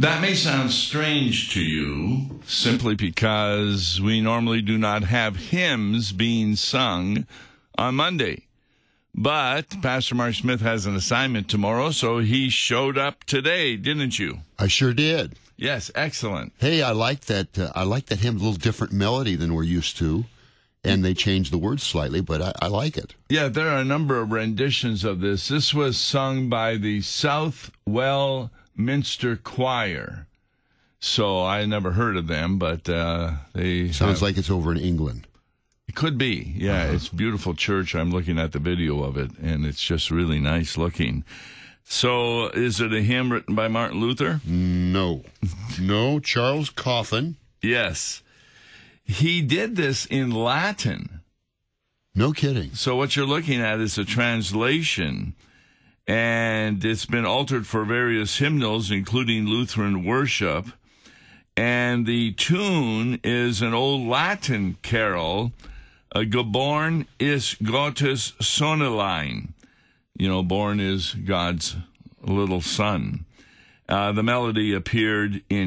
That may sound strange to you, simply because we normally do not have hymns being sung on Monday. But Pastor Mark Smith has an assignment tomorrow, so he showed up today, didn't you? I sure did. Yes, excellent. Hey, I like that. I like that hymn, a little different melody than we're used to, and they changed the words slightly, but I like it. Yeah, there are a number of renditions of this. This was sung by the Southwell Minster Choir. So I never heard of them, but they sounds like it's over in England. It could be. Yeah, It's a beautiful church. I'm looking at the video of it, and it's just really nice looking. So is it a hymn written by Martin Luther? No, Charles Coffin. Yes. He did this in Latin. No kidding. So what you're looking at is a translation, and it's been altered for various hymnals, including Lutheran worship. And the tune is an old Latin carol, Geborn ist Gottes Sonnelein. You know, born is God's little son. The melody appeared in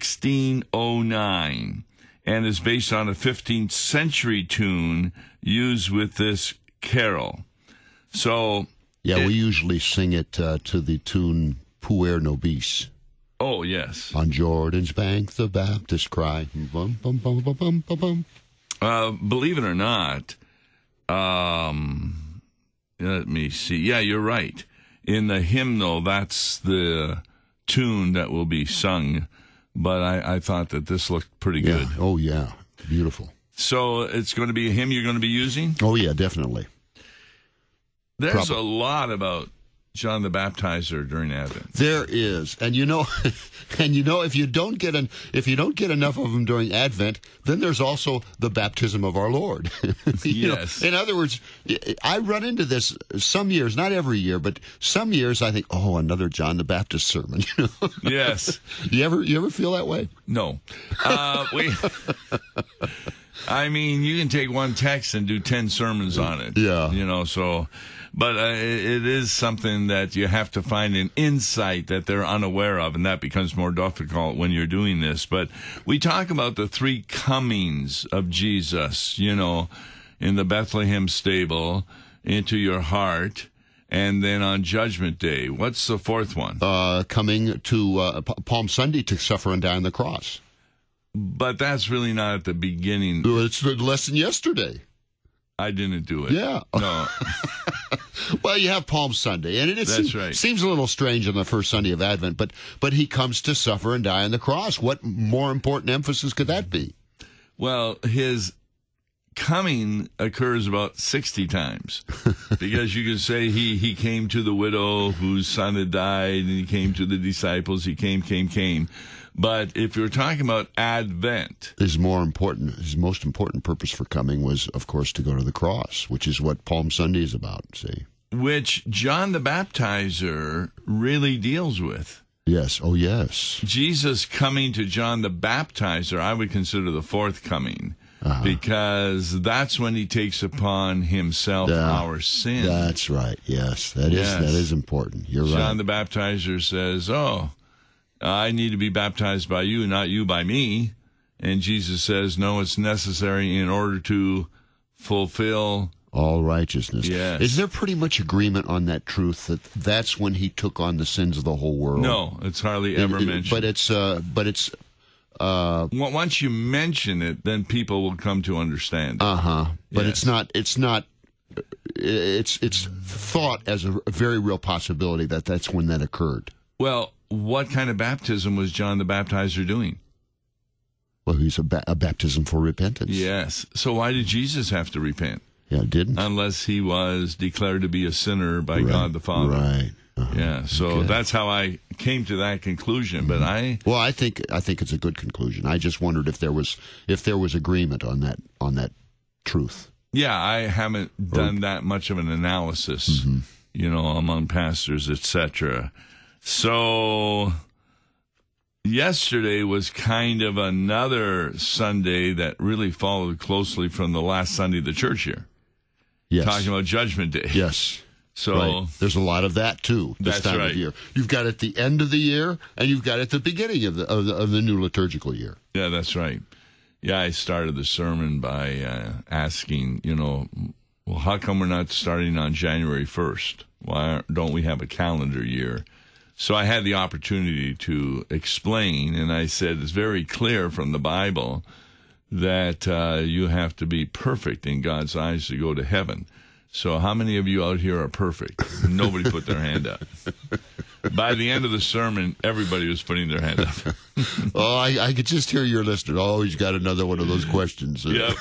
1609 and is based on a 15th century tune used with this carol. So, yeah, we usually sing it to the tune Puer Nobis. Oh, yes. On Jordan's bank, the Baptists cry. Bum, bum, bum, bum, bum, bum, bum. Believe it or not, let me see. Yeah, you're right. In the hymnal, that's the tune that will be sung. But I thought that this looked pretty good. Oh, yeah. Beautiful. So it's going to be a hymn you're going to be using? Oh, yeah, definitely. There's a lot about John the Baptizer during Advent. There is, and you know, if you don't get enough of them during Advent, then there's also the baptism of our Lord. Yes. In other words, I run into this some years, not every year, but some years. I think, oh, another John the Baptist sermon. Yes. You ever feel that way? No. I mean, you can take one text and do 10 sermons on it. Yeah. But it is something that you have to find an insight that they're unaware of, and that becomes more difficult when you're doing this. But we talk about the three comings of Jesus, in the Bethlehem stable, into your heart, and then on Judgment Day. What's the fourth one? Coming to Palm Sunday to suffer and die on the cross. But that's really not at the beginning. It's the lesson yesterday. I didn't do it. Yeah. No. Well, you have Palm Sunday, and it seems a little strange on the first Sunday of Advent, but he comes to suffer and die on the cross. What more important emphasis could that be? Well, his coming occurs about 60 times, because you could say he came to the widow whose son had died, and he came to the disciples. He came. But if you're talking about Advent, his most important purpose for coming was, of course, to go to the cross, which is what Palm Sunday is about, see? Which John the Baptizer really deals with. Yes, oh yes. Jesus coming to John the Baptizer, I would consider the fourth coming, because that's when he takes upon himself our sin. That's right, yes. That is important. You're right. John the Baptizer says, I need to be baptized by you, not you by me. And Jesus says, no, it's necessary in order to fulfill all righteousness. Yes. Is there pretty much agreement on that truth that that's when he took on the sins of the whole world? No, it's hardly ever mentioned. But it's once you mention it, then people will come to understand it. But yes. It's thought as a very real possibility that that's when that occurred. Well, what kind of baptism was John the Baptizer doing? Well, he's a baptism for repentance. Yes. So why did Jesus have to repent? Yeah, didn't. Unless he was declared to be a sinner by God the Father. Right. Yeah. So that's how I came to that conclusion. But I think it's a good conclusion. I just wondered if there was agreement on that truth. Yeah, I haven't done that much of an analysis, among pastors, etc. So yesterday was kind of another Sunday that really followed closely from the last Sunday of the church here. Yes. Talking about Judgment Day. Yes. So there's a lot of that too this time of year. You've got at the end of the year, and you've got at the beginning of the new liturgical year. Yeah, that's right. Yeah, I started the sermon by asking, well, how come we're not starting on January 1st? Why don't we have a calendar year? So I had the opportunity to explain, and I said it's very clear from the Bible that you have to be perfect in God's eyes to go to heaven. So how many of you out here are perfect? Nobody put their hand up. By the end of the sermon, everybody was putting their hand up. Oh, I could just hear your listener. Oh, he's got another one of those questions. Yep.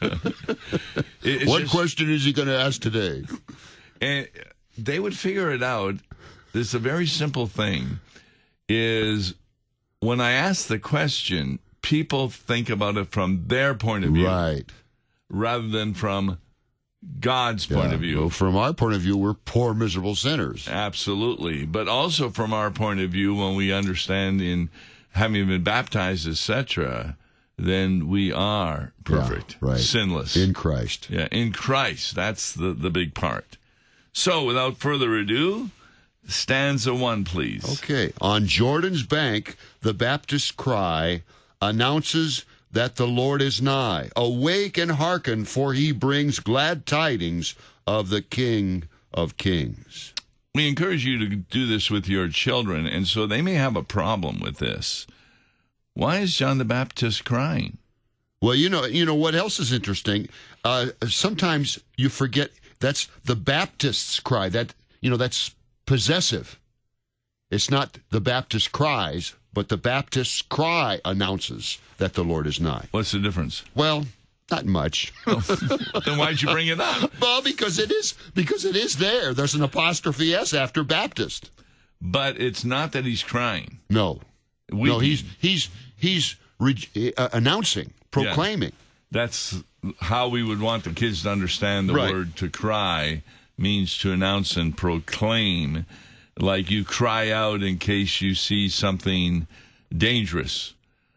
What question is he going to ask today? And they would figure it out. It's a very simple thing. Is when I ask the question, people think about it from their point of view. Right. Rather than from God's point of view. Well, from our point of view, we're poor, miserable sinners. Absolutely. But also from our point of view, when we understand in having been baptized, etc., then we are perfect, sinless. In Christ. Yeah, in Christ. That's the big part. So, without further ado, stanza 1, please. Okay. On Jordan's bank, the Baptist's cry announces that the Lord is nigh. Awake and hearken, for he brings glad tidings of the King of Kings. We encourage you to do this with your children, and so they may have a problem with this. Why is John the Baptist crying? Well, you know what else is interesting? Sometimes you forget that's the Baptist's cry. That's possessive. It's not the Baptist cries, but the Baptist's cry announces that the Lord is nigh. What's the difference? Well, not much. Then why'd you bring it up? Well, because it is there. There's an apostrophe S after Baptist. But it's not that he's crying. No. He's announcing, proclaiming. Yeah. That's how we would want the kids to understand the word to cry means to announce and proclaim. Like you cry out in case you see something dangerous.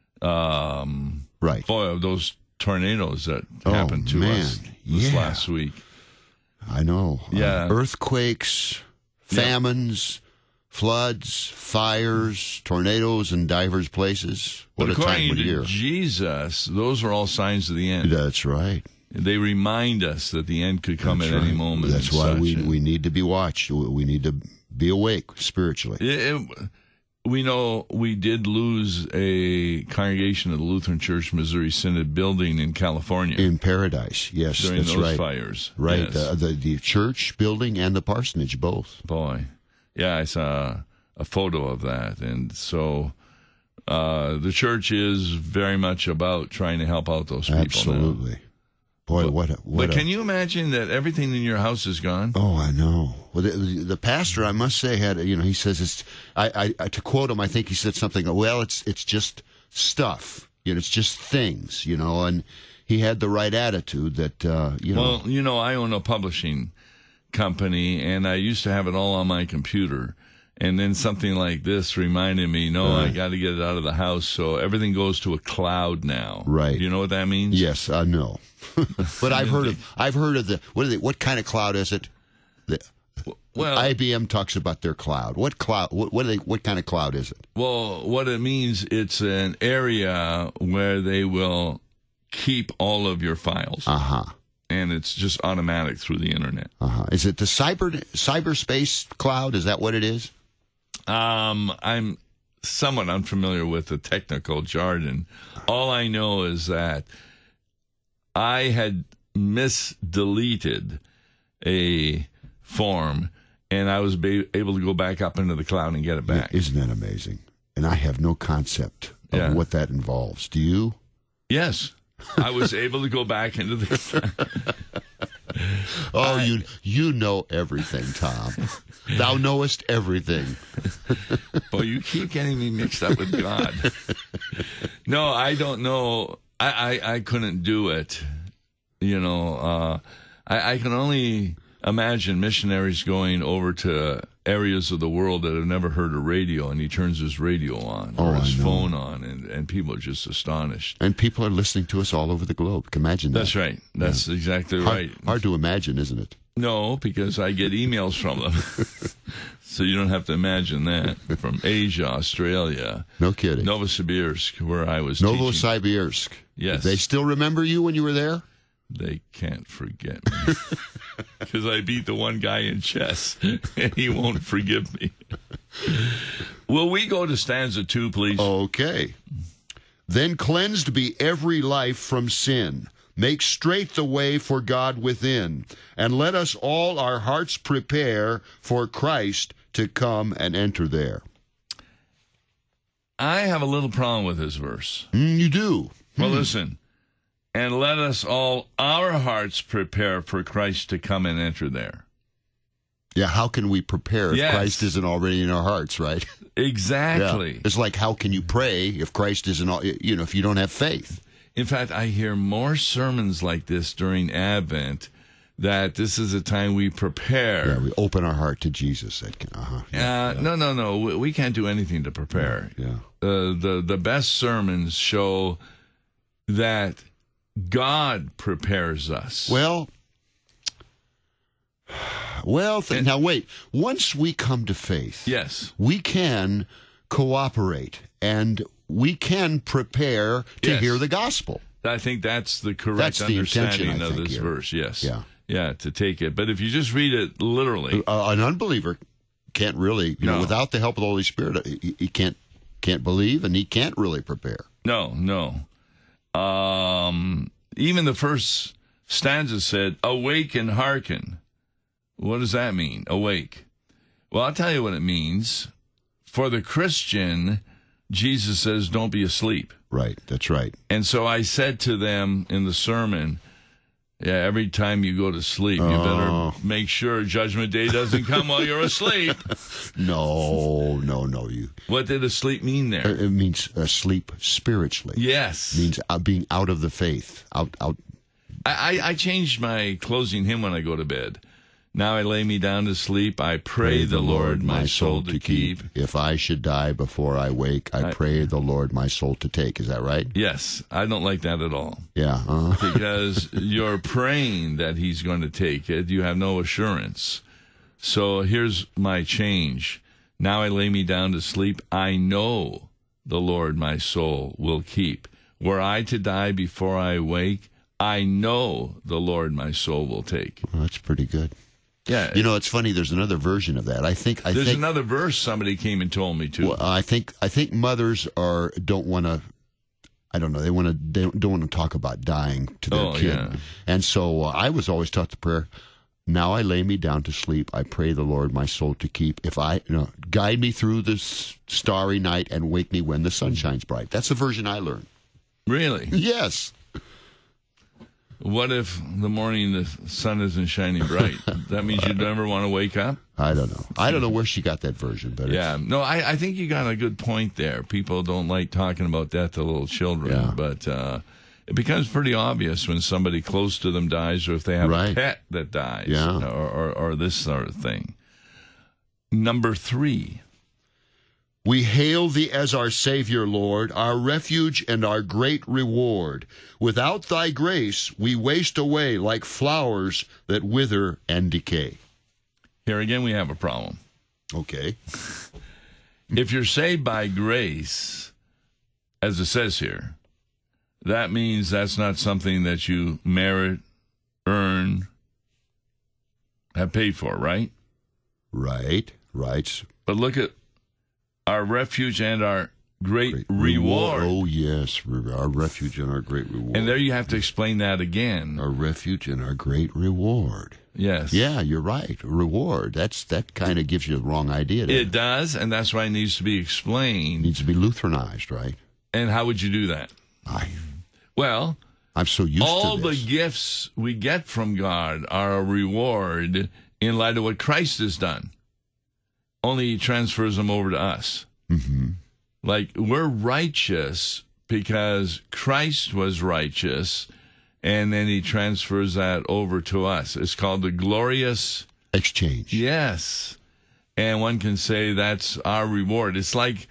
Boy, those tornadoes that happened to us this last week. I know. Yeah. Earthquakes, famines, floods, fires, tornadoes in divers places. What a time of year. According to Jesus, those are all signs of the end. That's right. They remind us that the end could come at any moment. That's why we need to be watched. We need to be awake spiritually. We know we did lose a congregation of the Lutheran Church Missouri Synod building in California. In Paradise, yes, during that's those fires. Right, yes. The church building and the parsonage, both. Boy, yeah, I saw a photo of that. And so the church is very much about trying to help out those people. Absolutely. Now. Boy, But can you imagine that everything in your house is gone? Oh, I know. Well, the pastor, I must say, had he says it's. I to quote him, I think he said something. Well, it's just stuff. It's just things. And he had the right attitude that. Well, I own a publishing company, and I used to have it all on my computer. And then something like this reminded me, I got to get it out of the house. So everything goes to a cloud now. Right. Do you know what that means? Yes, I know. But I've heard of the what kind of cloud is it? Well, IBM talks about their cloud. What cloud? What kind of cloud is it? Well, what it means, it's an area where they will keep all of your files. And it's just automatic through the internet. Is it the cyberspace cloud? Is that what it is? I'm somewhat unfamiliar with the technical jargon. All I know is that I had misdeleted a form, and I was able to go back up into the cloud and get it back. Isn't that amazing? And I have no concept of what that involves. Do you? Yes. I was able to go back into the cloud. Oh, you know everything, Tom. Thou knowest everything. Well, you keep getting me mixed up with God. No, I don't know. I couldn't do it. I can only imagine missionaries going over to areas of the world that have never heard a radio, and he turns his radio on or his phone on, and people are just astonished. And people are listening to us all over the globe. Imagine that. That's right. That's exactly right. Hard to imagine, isn't it? No, because I get emails from them. So you don't have to imagine that. From Asia, Australia. No kidding. Novosibirsk, where I was teaching. Novosibirsk. Yes. They still remember you when you were there? They can't forget me. Because I beat the one guy in chess, and he won't forgive me. Will we go to stanza 2, please? Okay. Then cleansed be every life from sin. Make straight the way for God within. And let us all our hearts prepare for Christ to come and enter there. I have a little problem with this verse. You do. Well, listen. And let us all our hearts prepare for Christ to come and enter there. Yeah, how can we prepare if Yes. Christ isn't already in our hearts, right? Exactly. Yeah. It's like, how can you pray if Christ isn't, if you don't have faith? In fact, I hear more sermons like this during Advent, that this is a time we prepare. Yeah, we open our heart to Jesus. No. We can't do anything to prepare. Yeah. The best sermons show that God prepares us. Well, now wait. Once we come to faith, Yes. we can cooperate and we can prepare to Yes. hear the gospel. I think that's the correct That's the intention, understanding I of think, this here. verse. Yes. Yeah. Yeah, to take it. But if you just read it literally, An unbeliever can't really, No. without the help of the Holy Spirit, he can't believe and he can't really prepare. no. Even the first stanza said, "Awake and hearken." What does that mean? Awake. Well, I'll tell you what it means. For the Christian, Jesus says, "Don't be asleep." Right. That's right. And so I said to them in the sermon, yeah, every time you go to sleep, you better make sure Judgment Day doesn't come while you're asleep. No. What did asleep mean there? It means sleep spiritually. Yes. It means being out of the faith. Out. I changed my closing hymn when I go to bed. Now I lay me down to sleep. I pray the Lord my soul to keep. If I should die before I wake, I pray the Lord my soul to take. Is that right? Yes, I don't like that at all. Yeah. Because you're praying that he's going to take it. You have no assurance. So here's my change. Now I lay me down to sleep. I know the Lord my soul will keep. Were I to die before I wake, I know the Lord my soul will take. Well, that's pretty good. Yeah. It's funny. There's another version of that. I think another verse somebody came and told me too. Well, I think mothers don't want to. I don't know. They don't want to talk about dying to their kid. Yeah. And so I was always taught the prayer. Now I lay me down to sleep. I pray the Lord my soul to keep. If guide me through this starry night and wake me when the sun shines bright. That's the version I learned. Really? Yes. What if the morning the sun isn't shining bright? That means you never want to wake up? I don't know. I don't know where she got that version, but yeah. No, I think you got a good point there. People don't like talking about death to little children, but it becomes pretty obvious when somebody close to them dies or if they have a pet that dies or this sort of thing. Number 3. We hail thee as our Savior, Lord, our refuge and our great reward. Without thy grace, we waste away like flowers that wither and decay. Here again, we have a problem. Okay. If you're saved by grace, as it says here, that means that's not something that you merit, earn, have paid for, right? Right. But look at our refuge and our great reward. Oh, yes, our refuge and our great reward. And there you have to explain that again. Our refuge and our great reward. Yes. Yeah, you're right. Reward. That kind of gives you the wrong idea. It does, and that's why it needs to be explained. It needs to be Lutheranized, right? And how would you do that? Well, I'm so used to this. All the gifts we get from God are a reward in light of what Christ has done. Only he transfers them over to us. Mm-hmm. Like, we're righteous because Christ was righteous, and then he transfers that over to us. It's called the glorious exchange. Yes. And one can say that's our reward. It's like,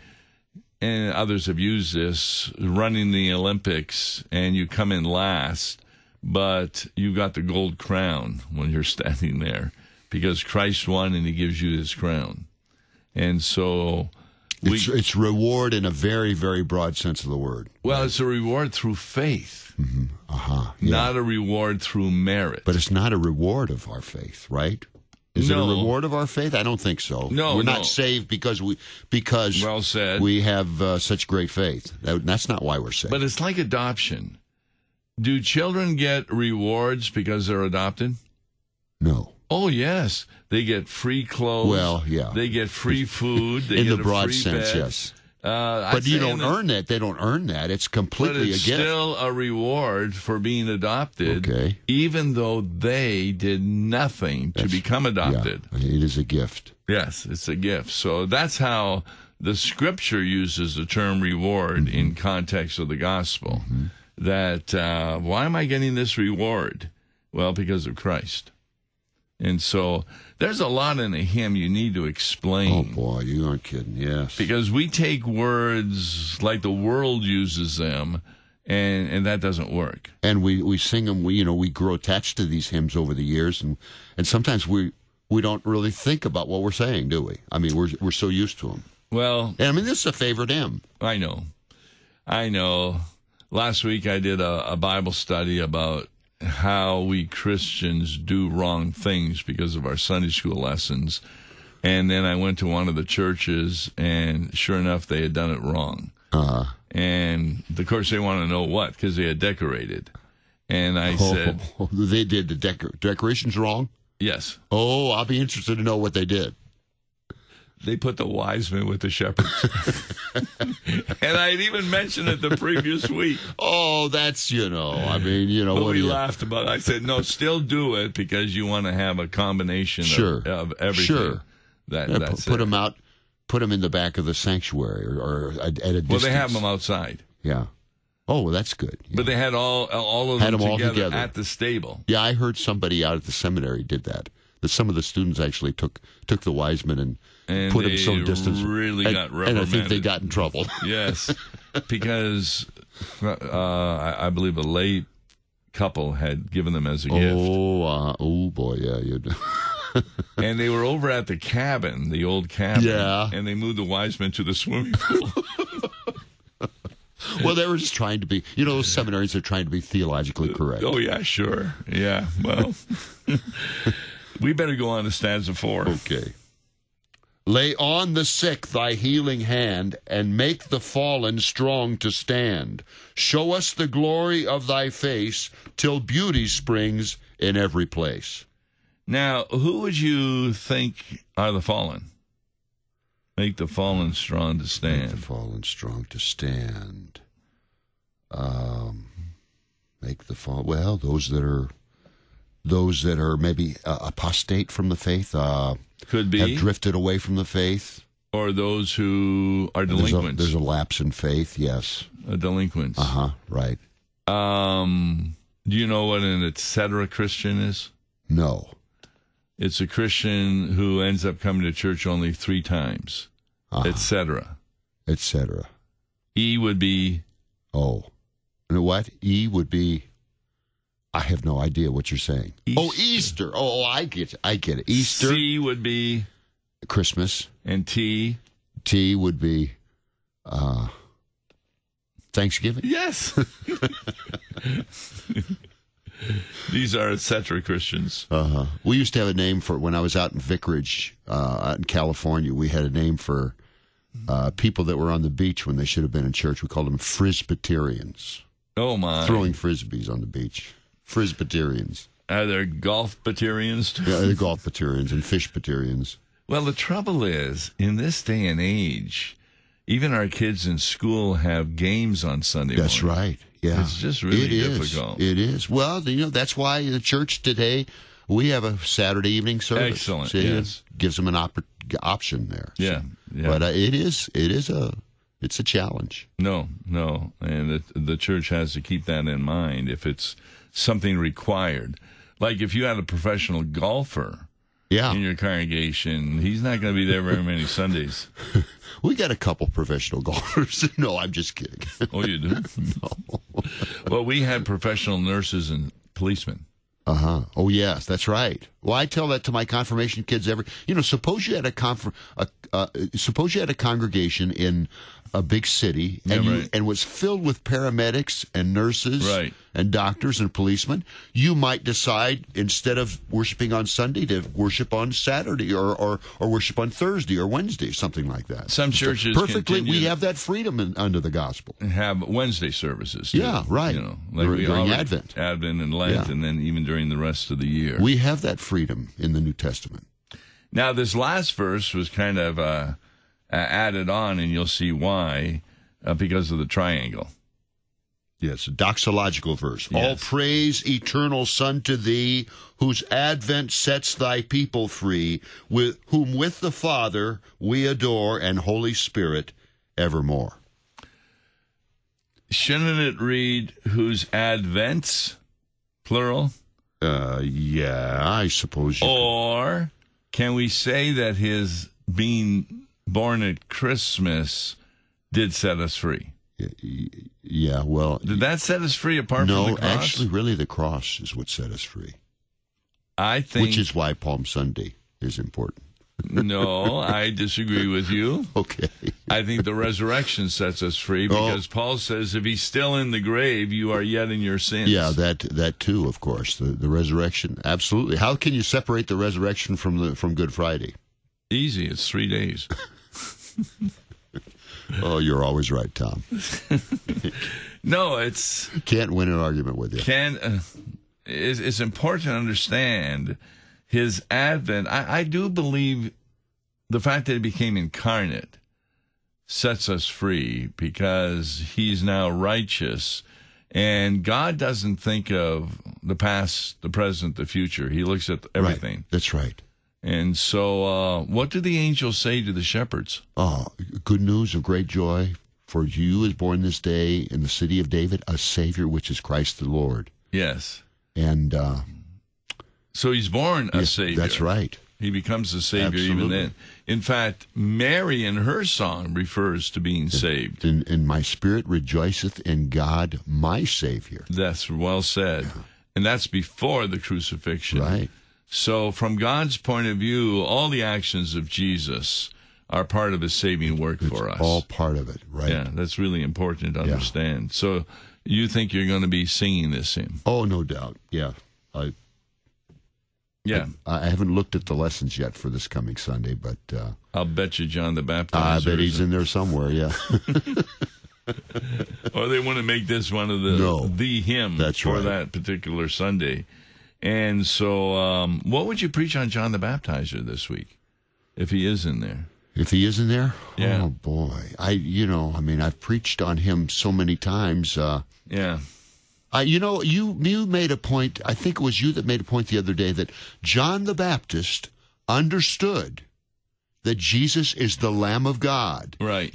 and others have used this, running the Olympics, and you come in last, but you got the gold crown when you're standing there because Christ won and he gives you his crown. And so it's reward in a very, very broad sense of the word. Well, it's a reward through faith, Yeah. not a reward through merit. But it's not a reward of our faith, right? Is it a No. reward of our faith? I don't think so. No, we're no. not saved because Well said. we have such great faith. That's not why we're saved. But it's like adoption. Do children get rewards because they're adopted? No. Oh, yes. They get free clothes. Well, yeah. They get free food. They In get the a broad free sense, bed. yes. I'd But you say don't earn that. They don't earn that. It's But completely it's a gift. still a reward for being adopted, Okay. even though they did nothing to become adopted. Yeah, it is a gift. Yes, it's a gift. So that's how the scripture uses the term reward in context of the gospel. That, why am I getting this reward? Well, because of Christ. And so there's a lot in a hymn you need to Oh, explain. boy, you aren't kidding. Yes. Because we take words like the world uses them, and that doesn't work. And we sing them. We grow attached to these hymns over the years, and sometimes we don't really think about what we're saying, do we? I mean, we're so used to them. Well, And I mean, this is a favorite hymn. I know. Last week I did a Bible study about how we Christians do wrong things because of our Sunday school lessons. And then I went to one of the churches, and sure enough, they had done it wrong. And, of course, they want to know what, because they had decorated. And I said, They did the decorations wrong? yes. Oh, I'll be interested to know what they did. They put the wise men with the shepherds. And I had even mentioned it the previous week. Oh, that's, I mean, But what we do you... laughed about it. I said, no, still do it because you want to have a combination Sure. of everything. Sure. That's put it. them out, put them in the back of the sanctuary or at a distance. Well, they have them outside. Yeah. Oh, well, that's good. Yeah. But they had all of Had them them all together together. at the stable. Yeah, I heard somebody out at the seminary did that. That some of the students actually took the wise men and put them they some distance. really and, got and I think they reprimanded. got in trouble. Yes, because I believe a lay couple had given them as a gift. Oh boy, yeah. And they were over at the cabin, the old cabin. Yeah. And they moved the wise men to the swimming pool. Well, they were just trying to be, those seminaries are trying to be theologically correct. Oh, yeah, sure. Yeah, well, we better go on to stanza 4. Okay. Lay on the sick thy healing hand, and make the fallen strong to stand. Show us the glory of thy face, till beauty springs in every place. Now, who would you think are the fallen? Make the fallen strong to Make the stand. fallen strong to stand. Make the fall. Well, those that are maybe apostate from the faith, Could have be. drifted away from the faith. Or those who are delinquents. There's a lapse in faith. Yes. Delinquents. Right. Do you know what an etc. Christian is? No. It's a Christian who ends up coming to church only 3 times, etc. Etc. E would be, Oh. You know what? E would be. I have no idea what you're saying. Easter. Oh, Easter. Oh, I get it. Easter. C would be, Christmas. and T. T would be Thanksgiving. Yes. These are etc. Christians. We used to have a name for, when I was out in Vicarage, out in California, we had a name for people that were on the beach when they should have been in church. We called them Frisbeterians. Oh, my. Throwing frisbees on the beach. Frisbeterians. Are there golf-baterians too? Yeah, the golf-baterians and fish-baterians. Well, the trouble is, in this day and age, even our kids in school have games on Sunday morning. That's right. Yeah. It's just really difficult. It is. Well, that's why the church today, we have a Saturday evening service. Excellent, See, yes. it gives them an option there. Yeah, yeah. But it's a challenge. No, and the church has to keep that in mind if it's something required. Like if you had a professional golfer Yeah. in your congregation, he's not going to be there very many Sundays. We got a couple professional golfers. No, I'm just kidding. Oh, you do? No. Well, we had professional nurses and policeman. Uh-huh. Oh, yes, that's right. Well, I tell that to my confirmation kids suppose you had suppose you had a congregation in a big city and was filled with paramedics and nurses and doctors and policemen. You might decide, instead of worshiping on Sunday, to worship on Saturday or worship on Thursday or Wednesday, something like that. Some churches perfectly, we have that freedom under the gospel. And have Wednesday services, too. Yeah, right. During Advent. Advent and Lent, and then even during the rest of the year. We have that freedom in the New Testament. Now, this last verse was kind of added on, and you'll see why, because of the triangle. Yes, a doxological verse. Yes. All praise, eternal Son, to thee, whose advent sets thy people free, whom with the Father we adore, and Holy Spirit evermore. Shouldn't it read, whose advents, plural? Yeah, I suppose you Or can we say that his being born at Christmas did set us free? Yeah, well... Did that set us free apart from the cross? No, actually, really, the cross is what set us free. I think... Which is why Palm Sunday is important. No, I disagree with you. Okay. I think the resurrection sets us free because Paul says if he's still in the grave, you are yet in your sins. Yeah, that too, of course. The resurrection, absolutely. How can you separate the resurrection from Good Friday? Easy. It's 3 days. Oh, you're always right, Tom. No, it's... Can't win an argument with you. It's important to understand his advent. I do believe the fact that he became incarnate sets us free because he's now righteous. And God doesn't think of the past, the present, the future. He looks at everything. Right. That's right. And so what do the angels say to the shepherds? Oh, good news of great joy. For you is born this day in the city of David a Savior, which is Christ the Lord. Yes. And so he's born a Savior. That's right. He becomes a Savior Absolutely. even then. In fact, Mary in her song refers to being saved. And my spirit rejoiceth in God, my Savior. That's well said. And that's before the crucifixion. Right. So from God's point of view, all the actions of Jesus are part of his saving work for us. All part of it, right? Yeah, that's really important to understand. So you think you're going to be singing this hymn? Oh, no doubt. Yeah. I haven't looked at the lessons yet for this coming Sunday, but... I'll bet you John the Baptizer. I bet he's in there somewhere, yeah. Or they want to make this one of the hymn for that particular Sunday. And so what would you preach on John the Baptizer this week, if he is in there? If he is in there? Yeah. Oh, boy. I've preached on him so many times. Yeah. You made a point, I think it was you that made a point the other day, that John the Baptist understood that Jesus is the Lamb of God. Right.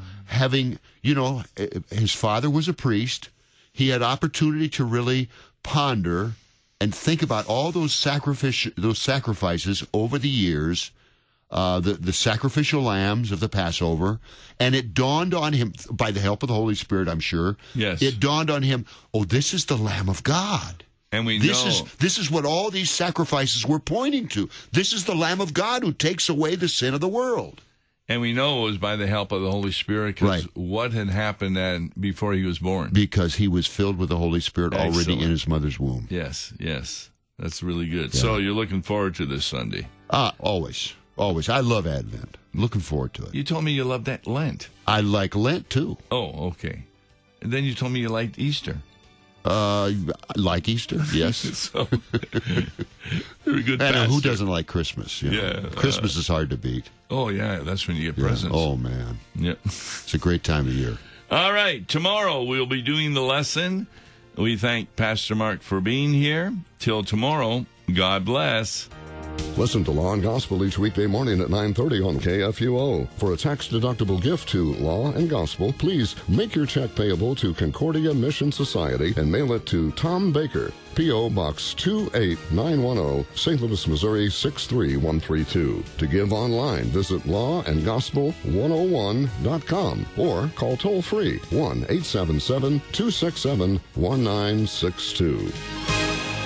His father was a priest. He had opportunity to really ponder and think about all those sacrifices over the years, the sacrificial lambs of the Passover, and it dawned on him, by the help of the Holy Spirit, I'm sure, it dawned on him, this is the Lamb of God. And this is what all these sacrifices were pointing to. This is the Lamb of God who takes away the sin of the world. And we know it was by the help of the Holy Spirit, because what had happened before he was born? Because he was filled with the Holy Spirit already in his mother's womb. Yes. That's really good. Yeah. So you're looking forward to this Sunday? Always. I love Advent. Looking forward to it. You told me you loved that Lent. I like Lent, too. Oh, okay. And then you told me you liked Easter. Like Easter, yes. So, you're a good pastor. And who doesn't like Christmas? Yeah. Christmas is hard to beat. Oh, yeah. That's when you get presents. Oh, man. Yeah. It's a great time of year. All right. Tomorrow we'll be doing the lesson. We thank Pastor Mark for being here. Till tomorrow, God bless. Listen to Law and Gospel each weekday morning at 9:30 on KFUO. For a tax-deductible gift to Law and Gospel, please make your check payable to Concordia Mission Society and mail it to Tom Baker, P.O. Box 28910, St. Louis, Missouri 63132. To give online, visit lawandgospel101.com or call toll-free 1-877-267-1962.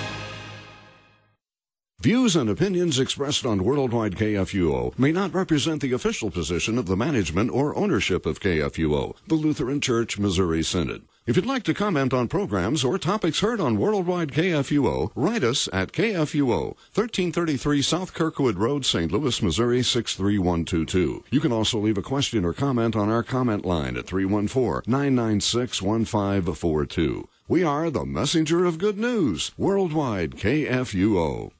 Views and opinions expressed on Worldwide KFUO may not represent the official position of the management or ownership of KFUO, the Lutheran Church Missouri Synod. If you'd like to comment on programs or topics heard on Worldwide KFUO, write us at KFUO, 1333 South Kirkwood Road, St. Louis, Missouri, 63122. You can also leave a question or comment on our comment line at 314-996-1542. We are the messenger of good news, Worldwide KFUO.